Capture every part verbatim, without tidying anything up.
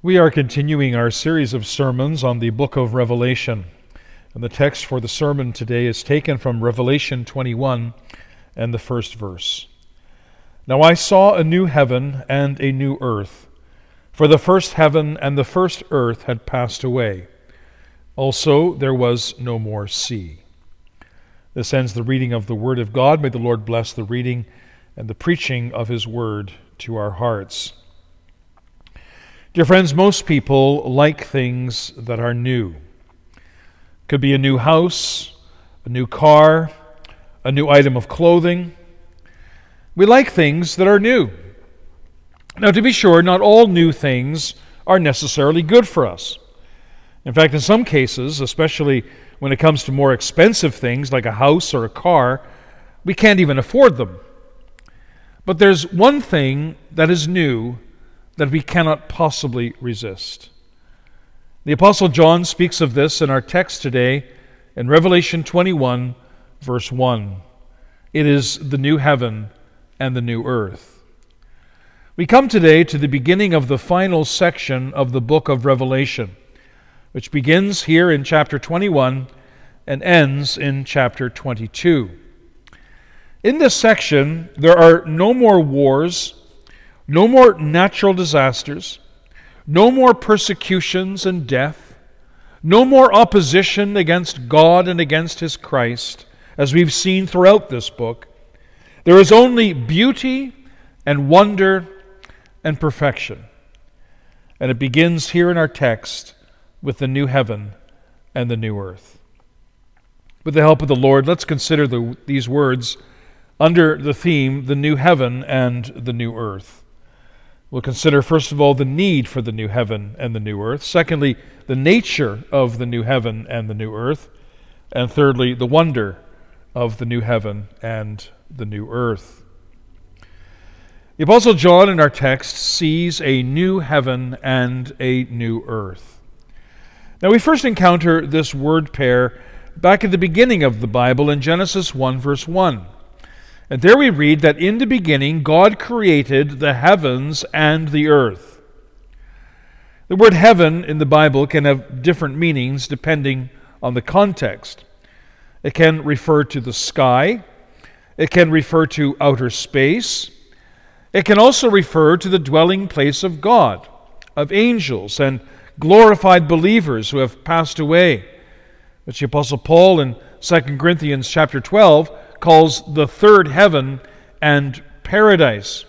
We are continuing our series of sermons on the book of Revelation, and the text for the sermon today is taken from Revelation twenty-one and the first verse. Now I saw a new heaven and a new earth, for the first heaven and the first earth had passed away. Also there was no more sea. This ends the reading of the Word of God. May the Lord bless the reading and the preaching of His Word to our hearts. Dear friends, most people like things that are new. Could be a new house, a new car, a new item of clothing. We like things that are new. Now, to be sure, not all new things are necessarily good for us. In fact, in some cases, especially when it comes to more expensive things like a house or a car, we can't even afford them. But there's one thing that is new that we cannot possibly resist. The Apostle John speaks of this in our text today in Revelation twenty-one, verse one. It is the new heaven and the new earth. We come today to the beginning of the final section of the book of Revelation, which begins here in chapter twenty-one and ends in chapter twenty-two. In this section, there are no more wars, no more natural disasters, no more persecutions and death, no more opposition against God and against His Christ, as we've seen throughout this book. There is only beauty and wonder and perfection. And it begins here in our text with the new heaven and the new earth. With the help of the Lord, let's consider the, these words under the theme, the new heaven and the new earth. We'll consider, first of all, the need for the new heaven and the new earth. Secondly, the nature of the new heaven and the new earth. And thirdly, the wonder of the new heaven and the new earth. The Apostle John in our text sees a new heaven and a new earth. Now, we first encounter this word pair back at the beginning of the Bible in Genesis one, verse one. And there we read that in the beginning God created the heavens and the earth. The word heaven in the Bible can have different meanings depending on the context. It can refer to the sky. It can refer to outer space. It can also refer to the dwelling place of God, of angels and glorified believers who have passed away, which the Apostle Paul in Second Corinthians chapter twelve calls the third heaven and paradise.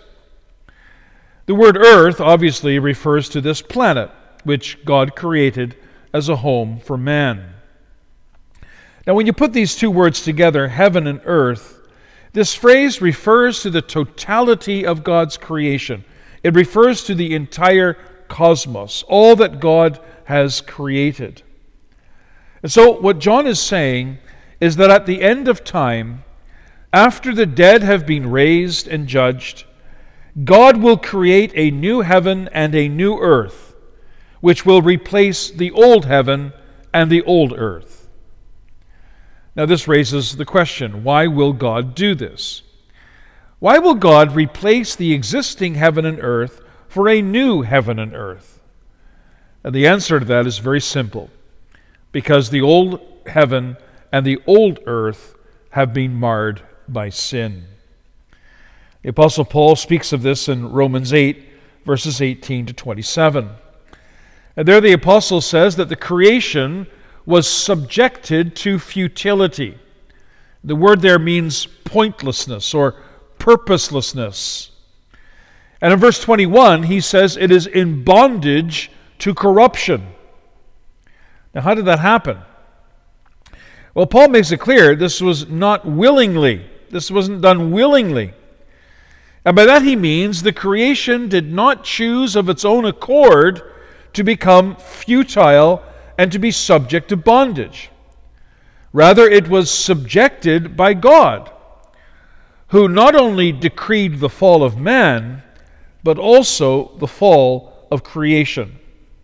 The word earth obviously refers to this planet, which God created as a home for man. Now, when you put these two words together, heaven and earth, this phrase refers to the totality of God's creation. It refers to the entire cosmos, all that God has created. And so what John is saying is that at the end of time, after the dead have been raised and judged, God will create a new heaven and a new earth, which will replace the old heaven and the old earth. Now this raises the question, why will God do this? Why will God replace the existing heaven and earth for a new heaven and earth? And the answer to that is very simple. Because the old heaven and the old earth have been marred by sin. The Apostle Paul speaks of this in Romans eight, verses eighteen to twenty-seven. And there the Apostle says that the creation was subjected to futility. The word there means pointlessness or purposelessness. And in verse twenty-one, he says it is in bondage to corruption. Now, how did that happen? Well, Paul makes it clear this was not willingly. This wasn't done willingly. And by that he means the creation did not choose of its own accord to become futile and to be subject to bondage. Rather, it was subjected by God, who not only decreed the fall of man, but also the fall of creation.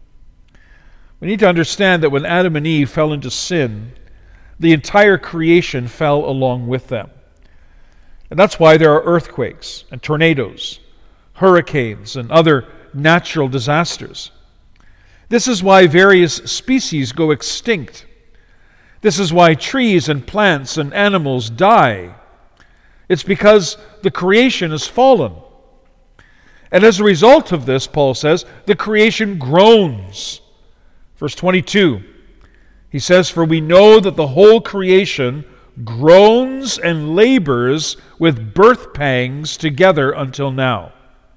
We need to understand that when Adam and Eve fell into sin, the entire creation fell along with them. And that's why there are earthquakes and tornadoes, hurricanes and other natural disasters. This is why various species go extinct. This is why trees and plants and animals die. It's because the creation has fallen. And as a result of this, Paul says, the creation groans. Verse twenty-two, he says, "For we know that the whole creation groans and labors with birth pangs together until now."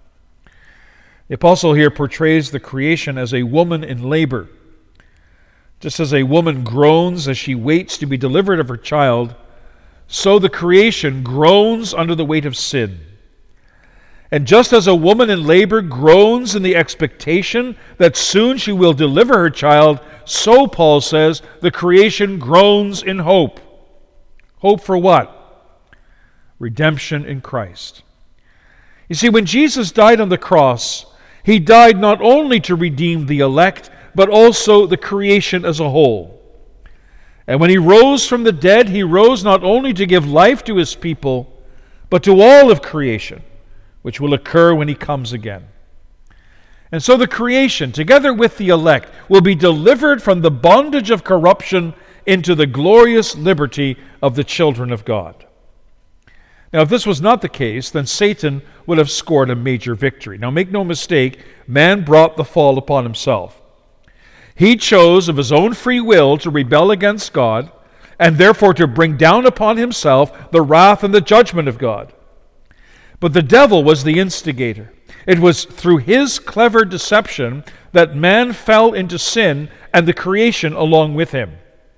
The apostle here portrays the creation as a woman in labor. Just as a woman groans as she waits to be delivered of her child, so the creation groans under the weight of sin. And just as a woman in labor groans in the expectation that soon she will deliver her child, so, Paul says, the creation groans in hope. Hope for what? Redemption in Christ. You see, when Jesus died on the cross, he died not only to redeem the elect, but also the creation as a whole. And when he rose from the dead, he rose not only to give life to his people, but to all of creation, which will occur when he comes again. And so the creation, together with the elect, will be delivered from the bondage of corruption into the glorious liberty of the children of God. Now, if this was not the case, then Satan would have scored a major victory. Now, make no mistake, man brought the fall upon himself. He chose of his own free will to rebel against God, and therefore to bring down upon himself the wrath and the judgment of God. But the devil was the instigator. It was through his clever deception that man fell into sin and the creation along with him.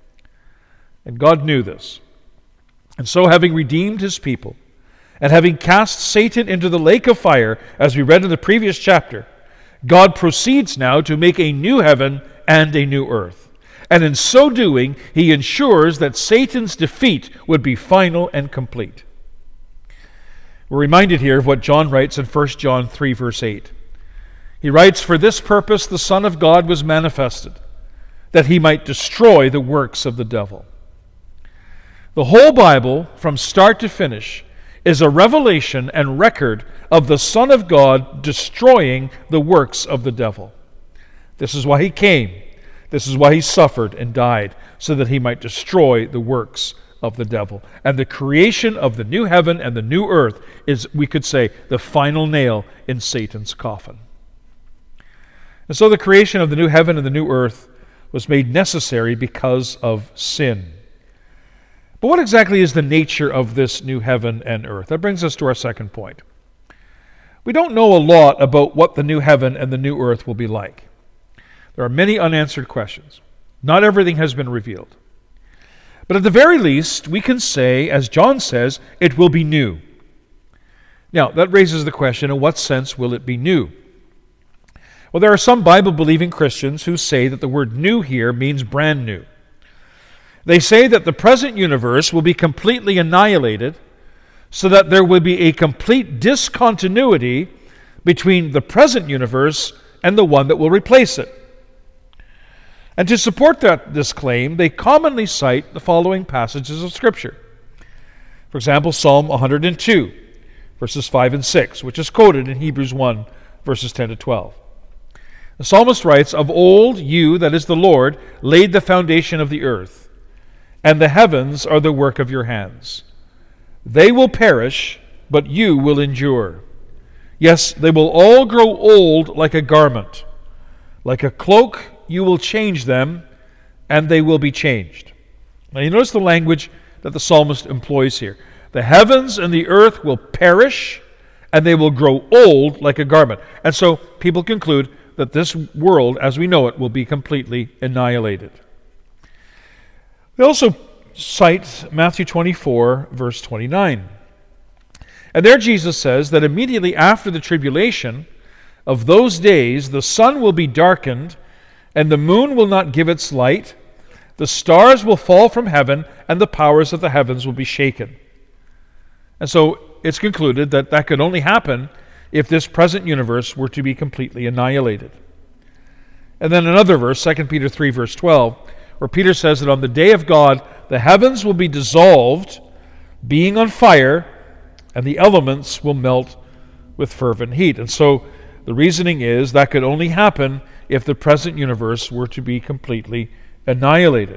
And God knew this. And so, having redeemed his people, and having cast Satan into the lake of fire, as we read in the previous chapter, God proceeds now to make a new heaven and a new earth. And in so doing, he ensures that Satan's defeat would be final and complete. We're reminded here of what John writes in First John three, verse eight. He writes, "For this purpose the Son of God was manifested, that he might destroy the works of the devil." The whole Bible, from start to finish, is a revelation and record of the Son of God destroying the works of the devil. This is why he came. This is why he suffered and died, so that he might destroy the works of the devil. And the creation of the new heaven and the new earth is, we could say, the final nail in Satan's coffin. And so the creation of the new heaven and the new earth was made necessary because of sin. But what exactly is the nature of this new heaven and earth? That brings us to our second point. We don't know a lot about what the new heaven and the new earth will be like. There are many unanswered questions. Not everything has been revealed. But at the very least, we can say, as John says, it will be new. Now, that raises the question, in what sense will it be new? Well, there are some Bible-believing Christians who say that the word new here means brand new. They say that the present universe will be completely annihilated, so that there will be a complete discontinuity between the present universe and the one that will replace it. And to support that, this claim, they commonly cite the following passages of Scripture. For example, Psalm one hundred two, verses five and six, which is quoted in Hebrews one, verses ten to twelve. The psalmist writes, "Of old you, that is the Lord, laid the foundation of the earth, and the heavens are the work of your hands. They will perish, but you will endure. Yes, they will all grow old like a garment. Like a cloak you will change them, and they will be changed." Now you notice the language that the psalmist employs here. The heavens and the earth will perish, and they will grow old like a garment. And so people conclude that this world, as we know it, will be completely annihilated. They also cite Matthew twenty-four, verse twenty-nine. And there Jesus says that immediately after the tribulation of those days, the sun will be darkened, and the moon will not give its light, the stars will fall from heaven, and the powers of the heavens will be shaken. And so it's concluded that that could only happen if this present universe were to be completely annihilated. And then another verse, Second Peter three, verse twelve, where Peter says that on the day of God, the heavens will be dissolved, being on fire, and the elements will melt with fervent heat. And so the reasoning is that could only happen if the present universe were to be completely annihilated.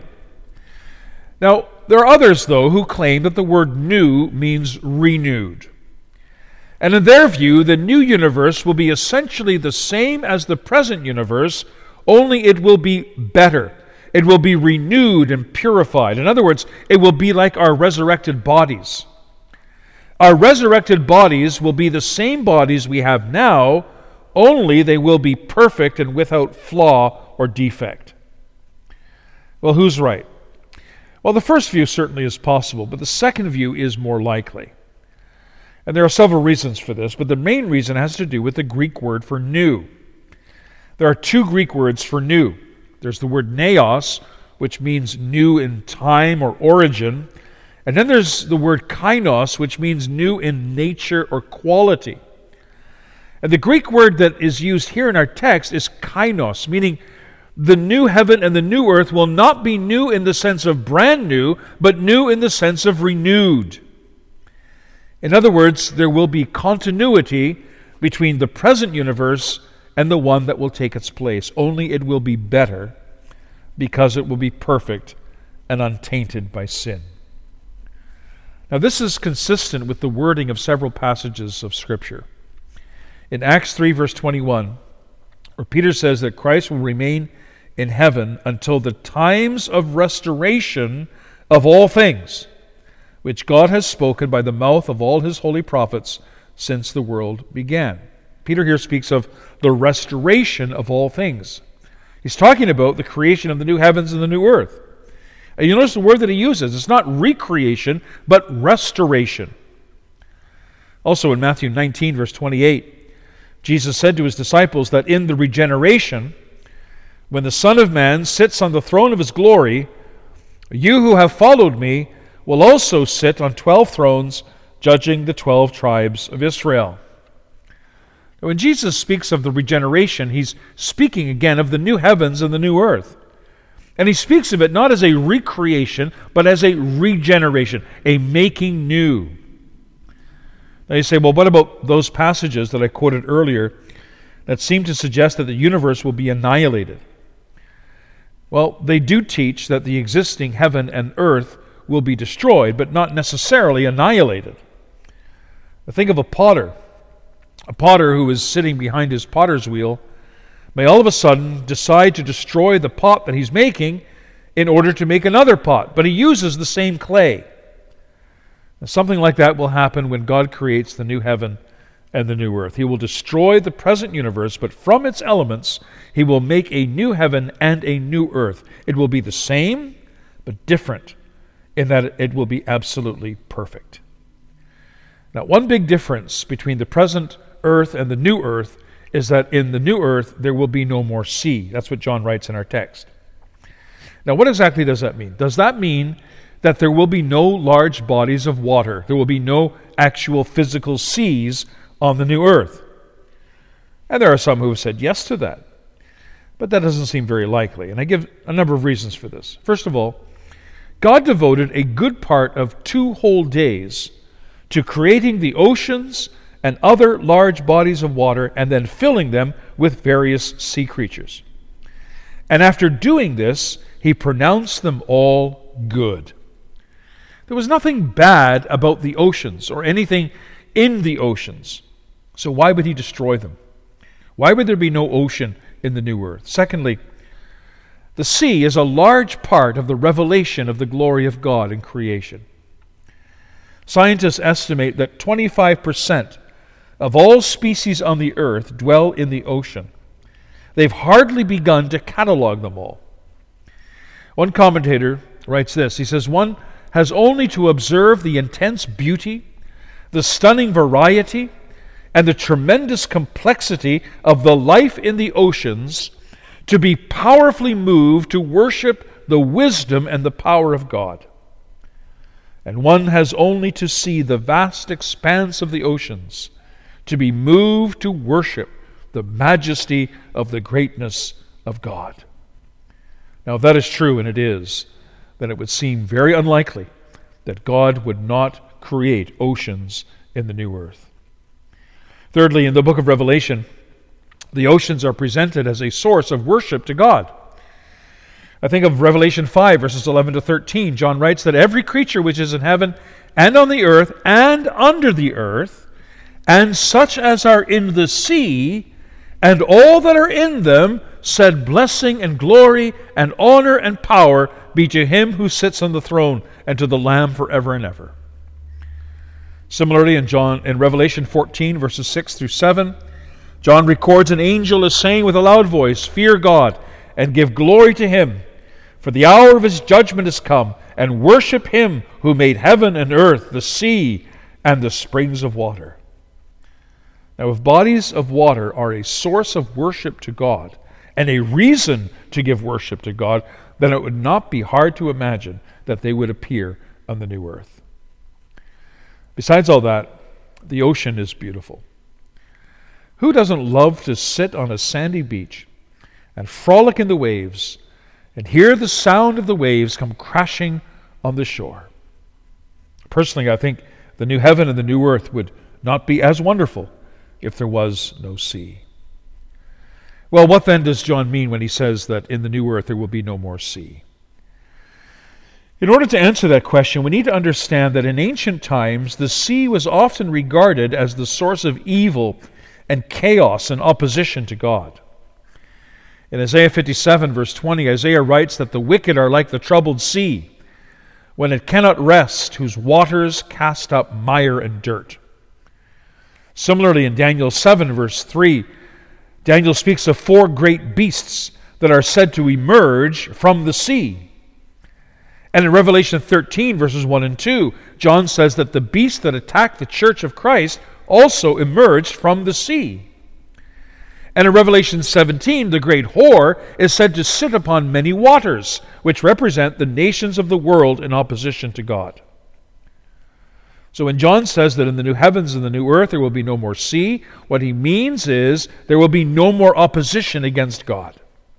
Now, there are others, though, who claim that the word new means renewed. And in their view, the new universe will be essentially the same as the present universe, only it will be better. It will be renewed and purified. In other words, it will be like our resurrected bodies. Our resurrected bodies will be the same bodies we have now, only they will be perfect and without flaw or defect. Well, who's right? Well, the first view certainly is possible, but the second view is more likely. And there are several reasons for this, but the main reason has to do with the Greek word for new. There are two Greek words for new. There's the word neos, which means new in time or origin, and then there's the word kainos, which means new in nature or quality. And the Greek word that is used here in our text is kainos, meaning the new heaven and the new earth will not be new in the sense of brand new, but new in the sense of renewed. In other words, there will be continuity between the present universe and the one that will take its place. Only it will be better because it will be perfect and untainted by sin. Now, this is consistent with the wording of several passages of Scripture. In Acts three, verse twenty-one, where Peter says that Christ will remain in heaven until the times of restoration of all things, which God has spoken by the mouth of all his holy prophets since the world began. Peter here speaks of the restoration of all things. He's talking about the creation of the new heavens and the new earth. And you notice the word that he uses. It's not recreation, but restoration. Also in Matthew nineteen, verse twenty-eight, Jesus said to his disciples that in the regeneration, when the Son of Man sits on the throne of his glory, you who have followed me will also sit on twelve thrones, judging the twelve tribes of Israel. When Jesus speaks of the regeneration, he's speaking again of the new heavens and the new earth. And he speaks of it not as a recreation, but as a regeneration, a making new. Now you say, well, what about those passages that I quoted earlier that seem to suggest that the universe will be annihilated? Well, they do teach that the existing heaven and earth will be destroyed, but not necessarily annihilated. Think of a potter. A potter who is sitting behind his potter's wheel may all of a sudden decide to destroy the pot that he's making in order to make another pot, but he uses the same clay. And something like that will happen when God creates the new heaven and the new earth. He will destroy the present universe, but from its elements, he will make a new heaven and a new earth. It will be the same, but different in that it will be absolutely perfect. Now, one big difference between the present earth and the new earth is that in the new earth, there will be no more sea. That's what John writes in our text. Now, what exactly does that mean? Does that mean that there will be no large bodies of water? There will be no actual physical seas on the new earth? And there are some who have said yes to that. But that doesn't seem very likely. And I give a number of reasons for this. First of all, God devoted a good part of two whole days to creating the oceans and other large bodies of water and then filling them with various sea creatures. And after doing this, he pronounced them all good. There was nothing bad about the oceans or anything in the oceans. So why would he destroy them? Why would there be no ocean in the new earth? Secondly, the sea is a large part of the revelation of the glory of God in creation. Scientists estimate that twenty-five percent of all species on the earth dwell in the ocean. They've hardly begun to catalog them all. One commentator writes this. He says, one has only to observe the intense beauty, the stunning variety, and the tremendous complexity of the life in the oceans to be powerfully moved to worship the wisdom and the power of God. And one has only to see the vast expanse of the oceans to be moved to worship the majesty of the greatness of God. Now, if that is true, and it is, then it would seem very unlikely that God would not create oceans in the new earth. Thirdly, in the book of Revelation, The oceans are presented as a source of worship to God. I think of Revelation five, verses eleven to thirteen. John writes that every creature which is in heaven and on the earth and under the earth, and such as are in the sea, and all that are in them, said, blessing and glory and honor and power be to him who sits on the throne and to the Lamb forever and ever. Similarly, in John in Revelation fourteen, verses six through seven, John records an angel is saying with a loud voice, fear God and give glory to him, for the hour of his judgment is come, and worship him who made heaven and earth, the sea, and the springs of water. Now, if bodies of water are a source of worship to God and a reason to give worship to God, then it would not be hard to imagine that they would appear on the new earth. Besides all that, the ocean is beautiful. Who doesn't love to sit on a sandy beach and frolic in the waves and hear the sound of the waves come crashing on the shore? Personally, I think the new heaven and the new earth would not be as wonderful if there was no sea. Well, what then does John mean when he says that in the new earth there will be no more sea? In order to answer that question, we need to understand that in ancient times, the sea was often regarded as the source of evil and chaos and opposition to God. In Isaiah fifty-seven, verse twenty, Isaiah writes that the wicked are like the troubled sea, when it cannot rest, whose waters cast up mire and dirt. Similarly, in Daniel seven, verse three, Daniel speaks of four great beasts that are said to emerge from the sea. And in Revelation thirteen, verses one and two, John says that the beast that attacked the church of Christ also emerged from the sea. And in Revelation seventeen, the great whore is said to sit upon many waters, which represent the nations of the world in opposition to God. So when John says that in the new heavens and the new earth there will be no more sea, what he means is there will be no more opposition against God.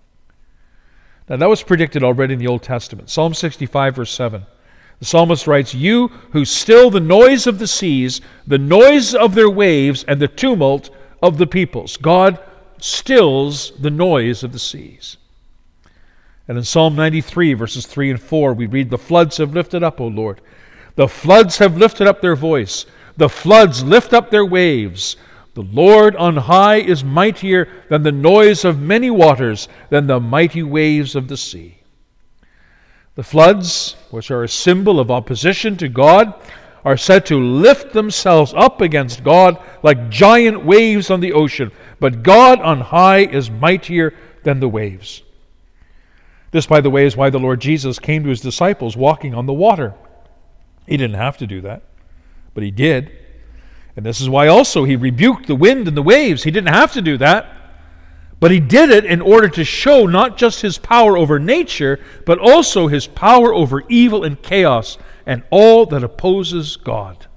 Now that was predicted already in the Old Testament. Psalm sixty-five, verse seven. The psalmist writes, you who still the noise of the seas, the noise of their waves, and the tumult of the peoples. God stills the noise of the seas. And in Psalm ninety-three, verses three and four, we read, the floods have lifted up, O Lord. The floods have lifted up their voice. The floods lift up their waves. The Lord on high is mightier than the noise of many waters, than the mighty waves of the sea. The floods, which are a symbol of opposition to God, are said to lift themselves up against God like giant waves on the ocean. But God on high is mightier than the waves. This, by the way, is why the Lord Jesus came to his disciples walking on the water. He didn't have to do that, but he did. And this is why also he rebuked the wind and the waves. He didn't have to do that, but he did it in order to show not just his power over nature, but also his power over evil and chaos and all that opposes God.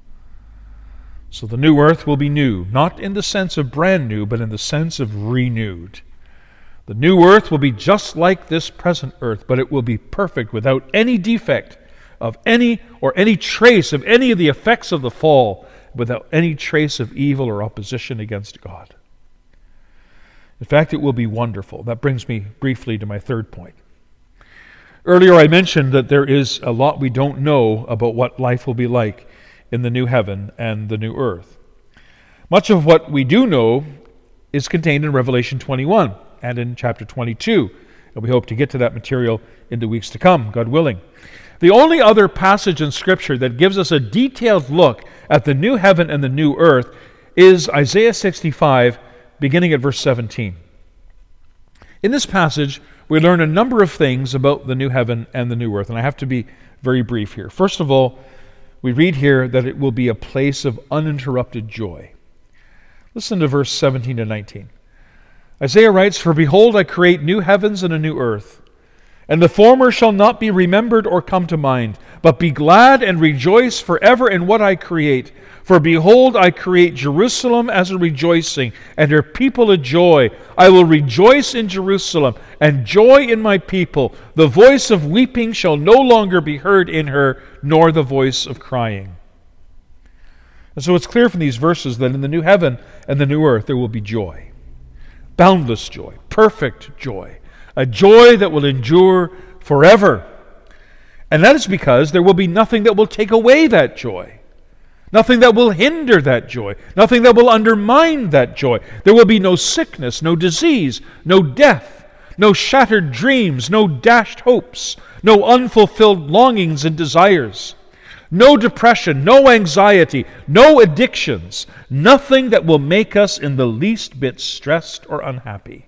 So the new earth will be new, not in the sense of brand new, but in the sense of renewed. The new earth will be just like this present earth, but it will be perfect without any defect of any or any trace of any of the effects of the fall, without any trace of evil or opposition against God. In fact, it will be wonderful. That brings me briefly to my third point. Earlier I mentioned that there is a lot we don't know about what life will be like in the new heaven and the new earth. Much of what we do know is contained in Revelation twenty-one and in chapter twenty-two, and we hope to get to that material in the weeks to come, God willing. The only other passage in Scripture that gives us a detailed look at the new heaven and the new earth is Isaiah sixty-five, beginning at verse seventeen. In this passage, we learn a number of things about the new heaven and the new earth, and I have to be very brief here. First of all, we read here that it will be a place of uninterrupted joy. Listen to verse seventeen to nineteen. Isaiah writes, for behold, I create new heavens and a new earth. And the former shall not be remembered or come to mind, but be glad and rejoice forever in what I create. For behold, I create Jerusalem as a rejoicing, and her people a joy. I will rejoice in Jerusalem, and joy in my people. The voice of weeping shall no longer be heard in her, nor the voice of crying. And so it's clear from these verses that in the new heaven and the new earth there will be joy. boundless joy, perfect joy, a joy that will endure forever. And that is because there will be nothing that will take away that joy, nothing that will hinder that joy, nothing that will undermine that joy. There will be no sickness, no disease, no death, no shattered dreams, no dashed hopes, no unfulfilled longings and desires, no depression, no anxiety, no addictions, nothing that will make us in the least bit stressed or unhappy.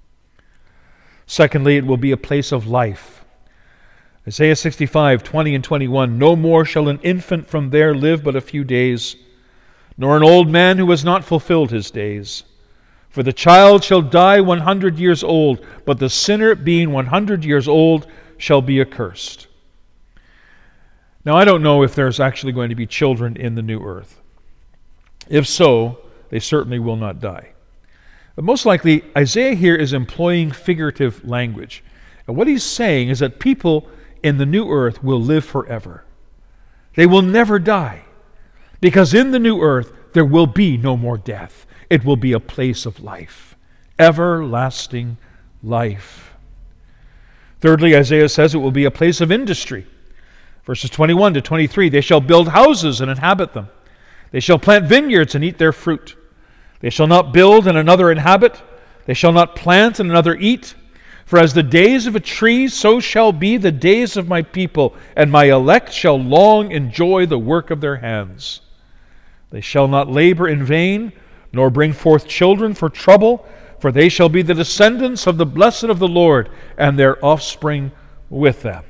Secondly, it will be a place of life. Isaiah sixty-five, twenty and twenty-one, no more shall an infant from there live but a few days, nor an old man who has not fulfilled his days. For the child shall die one hundred years old, but the sinner being one hundred years old shall be accursed. Now, I don't know if there's actually going to be children in the new earth. If so, they certainly will not die. But most likely, Isaiah here is employing figurative language. And what he's saying is that people in the new earth will live forever. They will never die. Because in the new earth, there will be no more death. It will be a place of life. Everlasting life. Thirdly, Isaiah says it will be a place of industry. Verses twenty-one to twenty-three, they shall build houses and inhabit them. They shall plant vineyards and eat their fruit. They shall not build and another inhabit. They shall not plant and another eat. For as the days of a tree, so shall be the days of my people, and my elect shall long enjoy the work of their hands. They shall not labor in vain, nor bring forth children for trouble, for they shall be the descendants of the blessed of the Lord, and their offspring with them.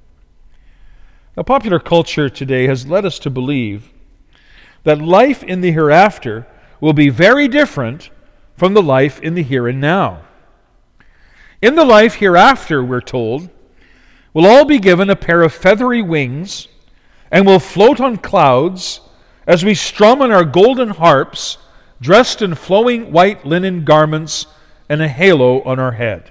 Now, popular culture today has led us to believe that life in the hereafter will be very different from the life in the here and now. In the life hereafter, we're told, we'll all be given a pair of feathery wings and will float on clouds as we strum on our golden harps, dressed in flowing white linen garments and a halo on our head.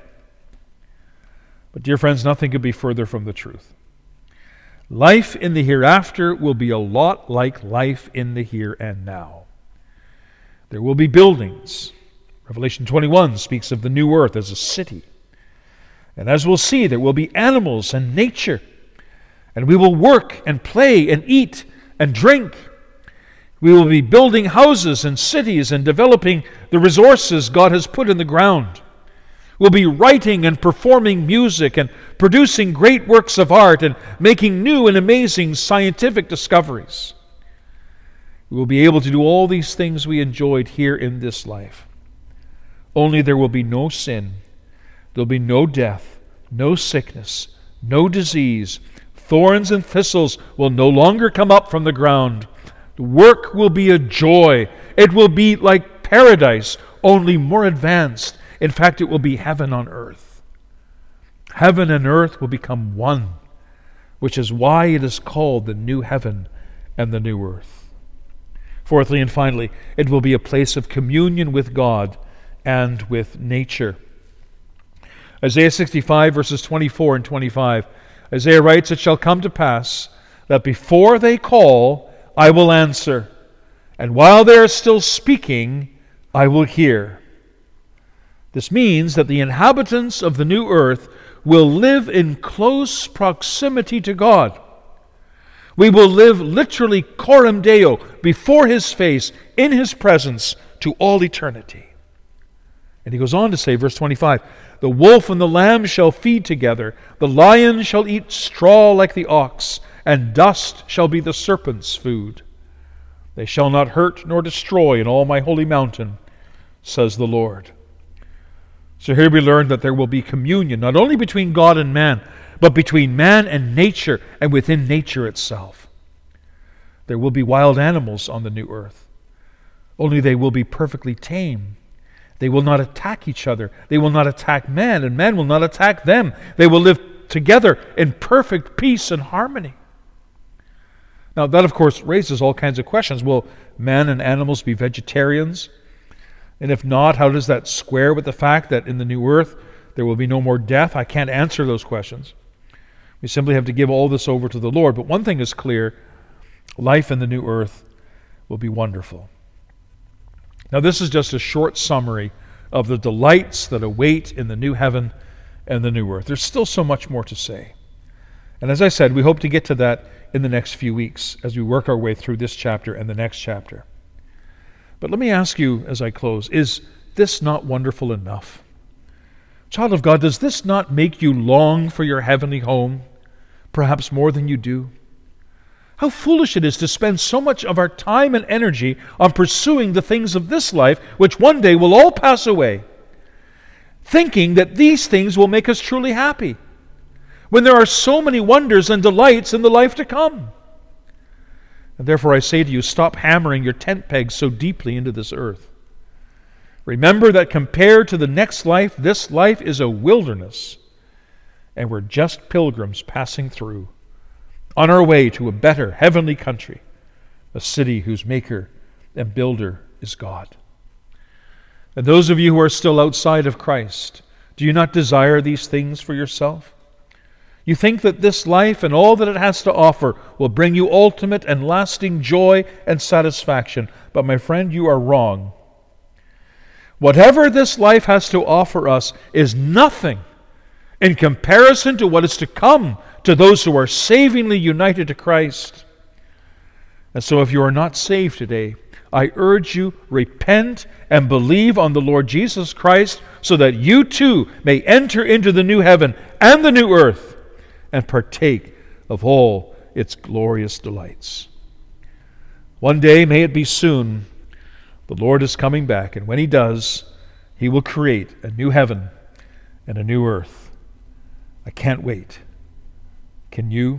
But dear friends, nothing could be further from the truth. Life in the hereafter will be a lot like life in the here and now. There will be buildings. Revelation twenty-one speaks of the new earth as a city. And as we'll see, there will be animals and nature. And we will work and play and eat and drink. We will be building houses and cities and developing the resources God has put in the ground. We'll be writing and performing music and producing great works of art and making new and amazing scientific discoveries. We will be able to do all these things we enjoyed here in this life. Only there will be no sin. There'll be no death, no sickness, no disease. Thorns and thistles will no longer come up from the ground. The work will be a joy. It will be like paradise, only more advanced. In fact, it will be heaven on earth. Heaven and earth will become one, which is why it is called the new heaven and the new earth. Fourthly and finally, it will be a place of communion with God and with nature. Isaiah sixty-five, verses twenty-four and twenty-five. Isaiah writes, "It shall come to pass that before they call, I will answer, and while they are still speaking, I will hear." This means that the inhabitants of the new earth will live in close proximity to God. We will live literally coram Deo, before His face, in His presence, to all eternity. And he goes on to say, verse twenty-five, "The wolf and the lamb shall feed together, the lion shall eat straw like the ox, and dust shall be the serpent's food. They shall not hurt nor destroy in all my holy mountain, says the Lord." So here we learn that there will be communion, not only between God and man, but between man and nature, and within nature itself. There will be wild animals on the new earth, only they will be perfectly tame. They will not attack each other. They will not attack man, and man will not attack them. They will live together in perfect peace and harmony. Now, that, of course, raises all kinds of questions. Will man and animals be vegetarians? And if not, how does that square with the fact that in the new earth there will be no more death? I can't answer those questions. We simply have to give all this over to the Lord. But one thing is clear, life in the new earth will be wonderful. Now, this is just a short summary of the delights that await in the new heaven and the new earth. There's still so much more to say. And as I said, we hope to get to that in the next few weeks as we work our way through this chapter and the next chapter. But let me ask you as I close, is this not wonderful enough? Child of God, does this not make you long for your heavenly home, perhaps more than you do? How foolish it is to spend so much of our time and energy on pursuing the things of this life, which one day will all pass away, thinking that these things will make us truly happy, when there are so many wonders and delights in the life to come. And therefore I say to you, stop hammering your tent pegs so deeply into this earth. Remember that compared to the next life, this life is a wilderness, and we're just pilgrims passing through, on our way to a better heavenly country, a city whose maker and builder is God. And those of you who are still outside of Christ, do you not desire these things for yourself? You think that this life and all that it has to offer will bring you ultimate and lasting joy and satisfaction. But my friend, you are wrong. Whatever this life has to offer us is nothing in comparison to what is to come to those who are savingly united to Christ. And so if you are not saved today, I urge you, repent and believe on the Lord Jesus Christ so that you too may enter into the new heaven and the new earth and partake of all its glorious delights. One day, may it be soon, the Lord is coming back, and when He does, He will create a new heaven and a new earth. I can't wait. Can you?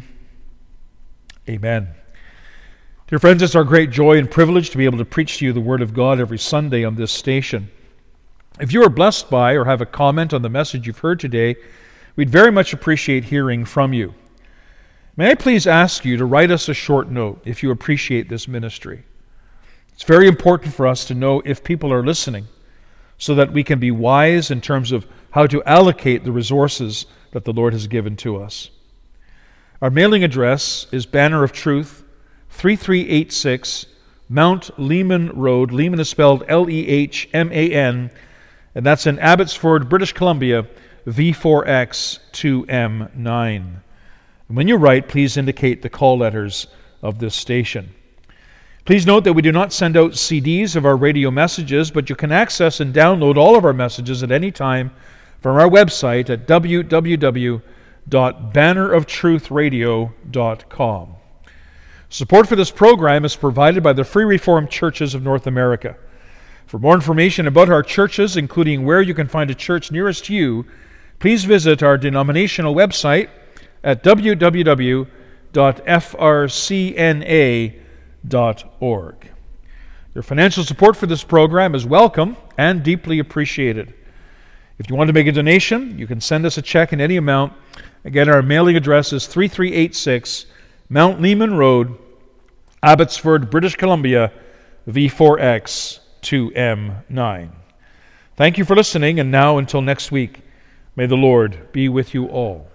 Amen. Dear friends, it's our great joy and privilege to be able to preach to you the Word of God every Sunday on this station. If you are blessed by or have a comment on the message you've heard today, we'd very much appreciate hearing from you. May I please ask you to write us a short note if you appreciate this ministry. It's very important for us to know if people are listening so that we can be wise in terms of how to allocate the resources that the Lord has given to us. Our mailing address is Banner of Truth, three three eight six Mount Lehman Road. Lehman is spelled L E H M A N, and that's in Abbotsford, British Columbia, V four X two M nine. And when you write, please indicate the call letters of this station. Please note that we do not send out C Ds of our radio messages, but you can access and download all of our messages at any time from our website at w w w dot banner of truth radio dot com. Support for this program is provided by the Free Reformed Churches of North America. For more information about our churches, including where you can find a church nearest you, please visit our denominational website at w w w dot f r c n a dot org. Your financial support for this program is welcome and deeply appreciated. If you want to make a donation, you can send us a check in any amount. Again, our mailing address is three three eight six Mount Lehman Road, Abbotsford, British Columbia, V four X two M nine. Thank you for listening, and now until next week, may the Lord be with you all.